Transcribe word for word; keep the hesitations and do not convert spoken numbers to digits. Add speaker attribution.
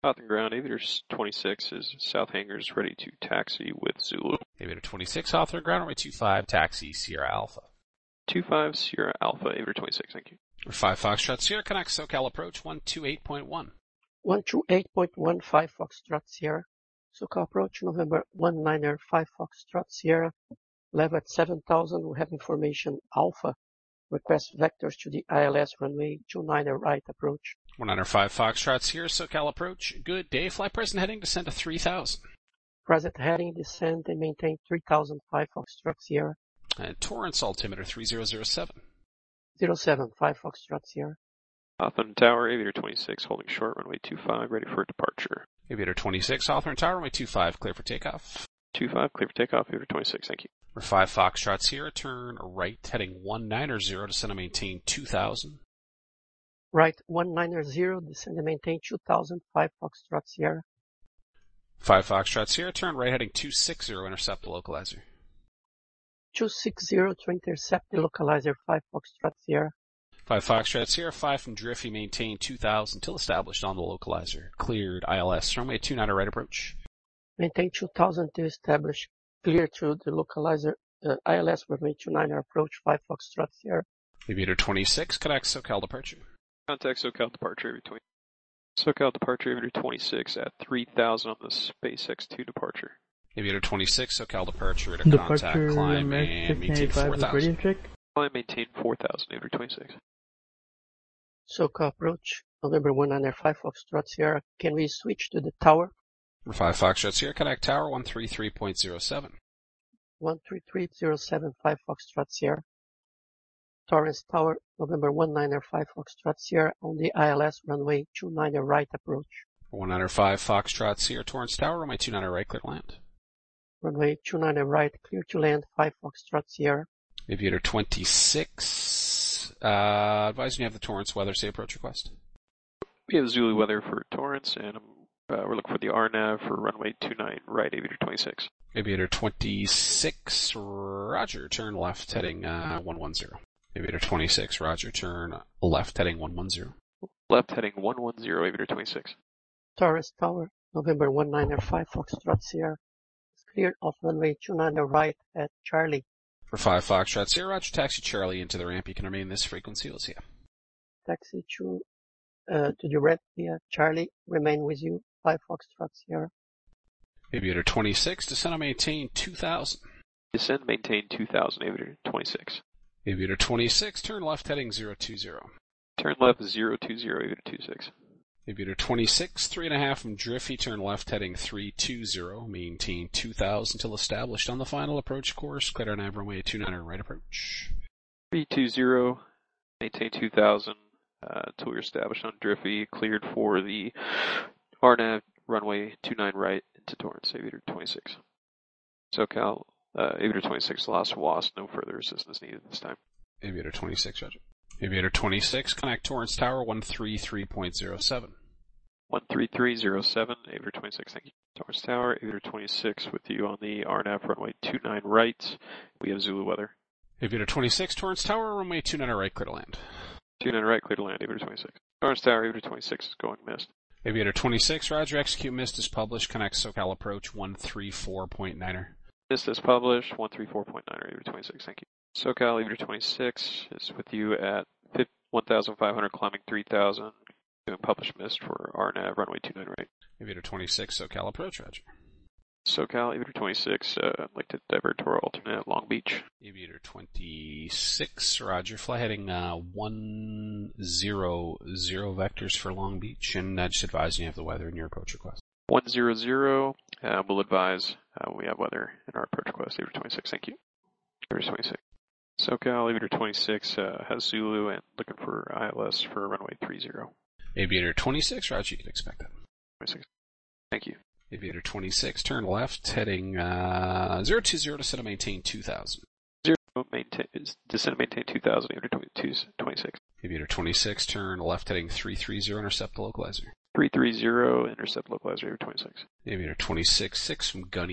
Speaker 1: South and ground, Aviator twenty-six is South Hangars ready to taxi with Zulu.
Speaker 2: Aviator twenty-six, South and ground, runway two five, taxi Sierra Alpha.
Speaker 1: two five, Sierra Alpha, Aviator twenty-six, thank you.
Speaker 2: five Foxtrot Sierra, connect SoCal approach one two eight point one.
Speaker 3: one two eight point one, five Foxtrot Sierra. SoCal approach November one niner, five Foxtrot Sierra. Level at seven thousand, we have information Alpha. Request vectors to the I L S runway two niner right approach.
Speaker 2: one niner five Foxtrot Sierra, SoCal approach. Good day. Fly present heading, descend to three thousand.
Speaker 3: Present heading, descend and maintain three thousand, five Foxtrot Sierra.
Speaker 2: And Torrance altimeter three zero zero seven.
Speaker 3: zero seven, five Foxtrot Sierra.
Speaker 1: Hawthorne Tower, Aviator twenty-six, holding short, runway two five, ready for departure.
Speaker 2: Aviator twenty-six, Hawthorne Tower, runway two five, clear for takeoff.
Speaker 1: two five, clear for takeoff, Aviator twenty-six, thank you.
Speaker 2: For five Foxtrot Sierra, turn right, heading one niner zero, descend and maintain two thousand.
Speaker 3: Right, one niner zero, descend and maintain two thousand, five Foxtrot Sierra.
Speaker 2: five Foxtrot Sierra, turn right, heading two six zero, intercept the localizer.
Speaker 3: two six zero to intercept the localizer, five Foxtrot Sierra.
Speaker 2: five Foxtrot Sierra, five from Driffy, maintain two thousand till established on the localizer. Cleared I L S, runway two niner right approach.
Speaker 3: Maintain two thousand to establish. Clear to the localizer, uh, I L S runway two niner approach, five Foxtrot Sierra.
Speaker 2: Aviator twenty-six, connect SoCal departure.
Speaker 1: Contact SoCal departure, Aviator twenty. SoCal departure, Aviator twenty-six at three thousand on the SpaceX two departure.
Speaker 2: Aviator twenty-six, SoCal departure to
Speaker 4: Departure,
Speaker 2: contact, climb,
Speaker 4: American
Speaker 2: and maintain four thousand.
Speaker 4: radio check.
Speaker 1: Climb, maintain four thousand, Aviator twenty-six.
Speaker 3: SoCal approach, November one niner five Foxtrot Sierra. Can we switch to the tower?
Speaker 2: For five Foxtrot Sierra, connect tower one three three point zero seven.
Speaker 3: one three three zero seven, five Foxtrot Sierra. Torrance Tower, November one niner five Foxtrot Sierra on the I L S runway two niner right approach.
Speaker 2: one niner five Foxtrot Sierra, Torrance Tower, runway two niner right, clear to land.
Speaker 3: Runway two niner right, clear to land, five Foxtrot Sierra.
Speaker 2: Aviator twenty-six, uh, advising you have the Torrance weather, say approach request.
Speaker 1: We have Zulu weather for Torrance, and um, uh, we're looking for the R NAV for runway two nine right, Aviator twenty-six.
Speaker 2: Aviator twenty-six, roger, turn left, heading uh, one one zero. Aviator twenty-six, roger, turn left, heading one one zero.
Speaker 1: Left, heading one one zero, Aviator twenty-six.
Speaker 3: Torrance Tower, November one niner five Foxtrot Sierra. It's cleared off runway two niner right at Charlie.
Speaker 2: For five Foxtrot Sierra, roger, taxi Charlie into the ramp. You can remain this frequency. We'll see you.
Speaker 3: Taxi to, uh, to the ramp via Charlie. Remain with you, five Foxtrot Sierra.
Speaker 2: Aviator twenty-six, descend and maintain two thousand.
Speaker 1: Descend, maintain two thousand, Aviator twenty-six.
Speaker 2: Aviator twenty-six, turn left, heading zero two zero.
Speaker 1: Turn left, zero two zero, Aviator twenty-six.
Speaker 2: Aviator twenty-six, three and a half from Driffy, turn left, heading three two zero. Maintain two thousand till established on the final approach course. Clear our nav runway two niner right approach.
Speaker 1: three two zero, maintain two thousand, uh, until we're established on Driffy. Cleared for the R NAV runway two nine right into Torrance, Aviator twenty-six. SoCal, uh, Aviator twenty-six, lost W A S, no further assistance needed this time.
Speaker 2: Aviator twenty-six, roger. Aviator twenty-six, connect Torrance Tower one three three point zero seven.
Speaker 1: one three three zero seven, Aviator twenty-six, thank you. Torrance Tower, Aviator twenty-six with you on the R NAV runway two nine right. We have Zulu weather.
Speaker 2: Aviator twenty-six, Torrance Tower, runway two niner right, clear to land.
Speaker 1: two nine right, clear to land, Aviator twenty-six. Torrance Tower, Aviator twenty-six is going missed.
Speaker 2: Aviator twenty-six, roger, execute missed is published, connect SoCal approach one three four point niner.
Speaker 1: Missed is published, one three four point niner, Aviator twenty-six, thank you. SoCal, Aviator twenty-six is with you at one thousand five hundred, climbing three thousand, doing published missed for R NAV, runway two nine right.
Speaker 2: Aviator twenty-six, SoCal approach, roger.
Speaker 1: SoCal, Aviator twenty-six, uh, I'd like to divert to our alternate at Long Beach.
Speaker 2: Aviator twenty-six, roger, fly heading uh, one zero zero vectors for Long Beach, and uh, just advising you have the weather in your approach request.
Speaker 1: one zero zero, uh, we'll advise uh, we have weather in our approach request, Aviator twenty-six, thank you. Aviator twenty-six. SoCal, Aviator twenty-six, uh, has Zulu and looking for I L S for runway three zero.
Speaker 2: Aviator twenty-six, roger, you can expect that.
Speaker 1: twenty-six, thank you.
Speaker 2: Aviator twenty-six, turn left, heading uh, zero two zero, descend and maintain two thousand.
Speaker 1: zero, maintain, descend and maintain two thousand, Aviator twenty-six.
Speaker 2: Aviator twenty-six, turn left, heading three three zero, intercept the localizer.
Speaker 1: three three zero, intercept localizer, Aviator twenty-six.
Speaker 2: Aviator twenty-six, six from Gunny.